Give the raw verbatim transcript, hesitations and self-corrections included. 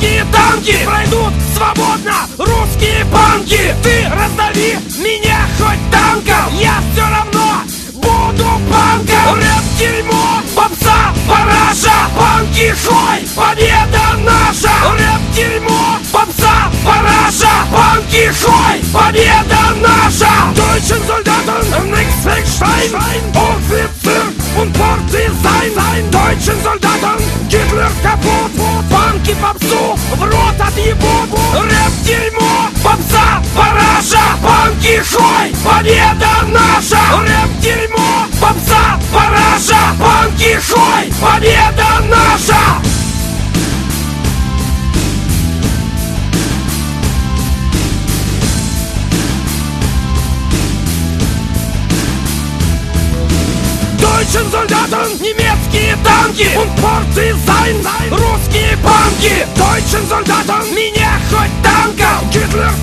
немецкие танки пройдут свободно русские банки. Ты раздави меня хоть танком, я все равно буду панком. Рэп дерьмо, попса, параша, панки хой, победа наша. Рэп дерьмо, попса, параша, панки хой, победа наша. Deutschen Soldaten, nix Stein, Offizier und Partisan. Deutschen Soldaten, Hitler kaputt, панки попсу в рот отъебут. Рэп дерьмо, попса, параша, панки хой, победа наша. Рэп дерьмо, попса, параша, панки хой, победа наша. Deutschen Soldaten, немецкие танки und Partisan, русские панки. Deutschen Soldaten, меня хоть танком, Гитлер